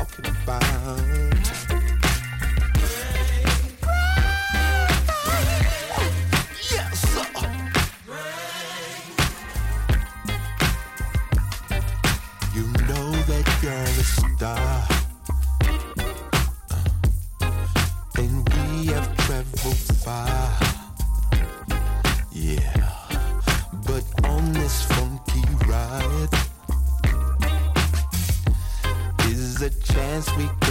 talking about. Yes, sir. You know that girl is a star, and we have traveled far. Yeah, but on this funky ride is a chance we